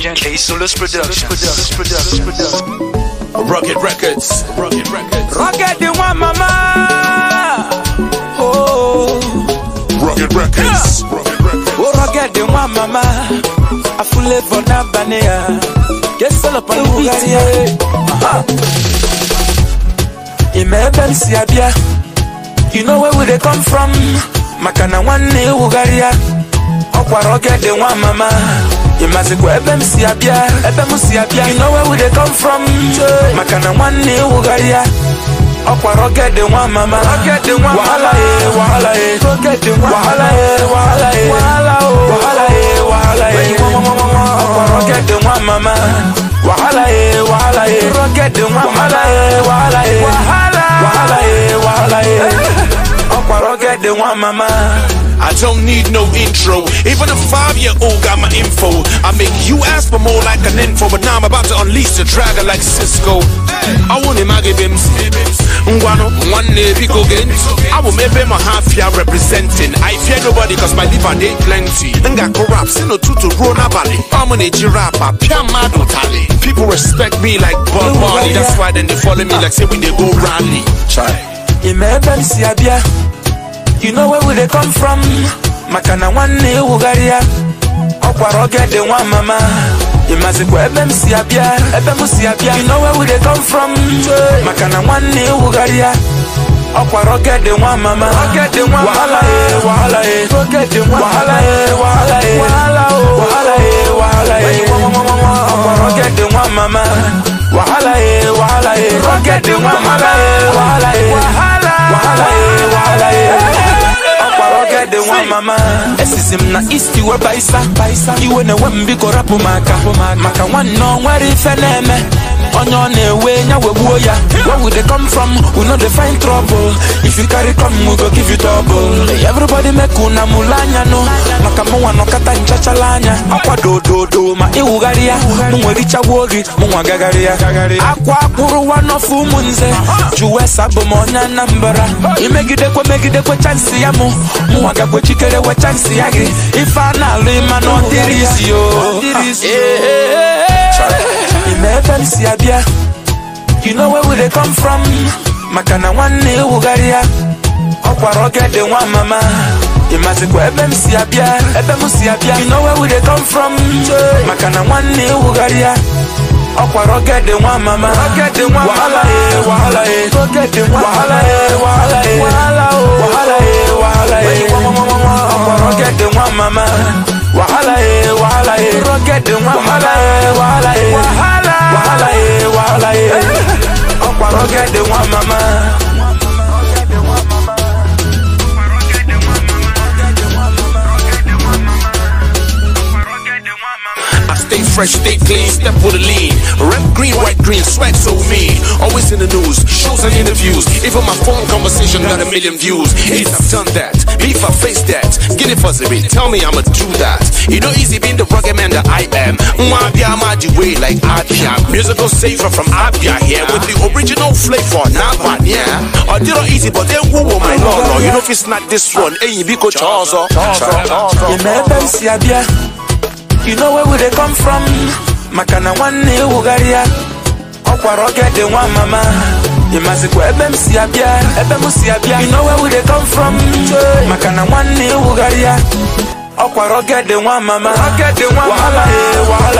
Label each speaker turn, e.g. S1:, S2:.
S1: K Solus Productions.
S2: Rugged Records.
S3: Rugged the one mama. Oh,
S2: Rugged Records.
S3: oh rugged the one mama. I full it for Nabania. Yes, all up on the Imeben Siabia. You know where would they come from? Makana one ne Ugaria. Okwa rugged the one mama. You must go Ebem Siabia. You know where would they come from? Makana one ne Ugaria. Okwa rugged the one mama. Wahala rugged the one. Wahala Okwa rugged the one mama. Wahala rugged the one. Wahala Okwa rugged the one mama.
S2: I don't need no intro. Even a 5-year-old got my info. I make you ask for more like an info, but now I'm about to unleash the dragon like Cisco. I want him, I give him one day we go again. I will make him a half year representing. I fear nobody cause my liver they plenty. And got corrupt, no tutu rona valley. I'm an rapper, Piamado tally. People respect me like Bob Marley. That's why then they follow me like say when they go rally. Try.
S3: Imeben Siabia. You know where would they come from? Makana one ne Ugaria. Okwa rugged the one mama. You must go Ebem Siabia. You know where would they come from? Makana one ne Ugaria. Okwa rugged the one mama. Wahala rugged the one. Wahala Okwa rugged the one mama. Wahala rugged the one mama. Wahala the one mama. Esizim na isti we baisa. Iwe ne wembi ko rapu maka one no where ifeneme. Onyo ne we nya we buoya. Where would they come from? We know they find trouble. If you carry come we go give you double. Everybody make una mulanya no. Maka mwa no kata nchachalanya. Akwa do ma iugaria. Mwe richa wogi mwa gagaria. Akwa kuru wanofu munze. Juwe sabo monya nambara. Megide kwe chance ya mu. Mwaga kwe chikere we chance yagi. If I na lima no dirisio. Imeben Siabia. You know where would they come from? Makana one ne Ugaria. Okwa rugged the one mama. You must go Ebem Siabia. You know where would they come from? Makana one ne Ugaria. Okwa rugged the one mama. Wahala rugged the one. Wahala Okwa rugged the one mama. Wahala rugged the one. Wahala Okwa rugged the one mama.
S2: Stay fresh, stay clean, step with a lean. Rep green, white, green, swag so mean. Always in the news, shows and interviews. Even my phone conversation got 1 million views. Hate I've done that, beef I face that. Get it fuzzy, tell me I'ma do that. You know easy being the rugged man that I am. Mwabia Maji way like Abia. Musical saver from Abia here with the original flavor. Not one, yeah. I did it easy, but then who my lord? You know if it's not this one, hey, you be coach also.
S3: Imeben Siabia. You know where would they come from? Makana one ne Ugaria. Okwa rugged the one mama. You must go Ebem Siabia. You know where would they come from? Makana one ne Ugaria. Okwa rugged the one mama. Wahala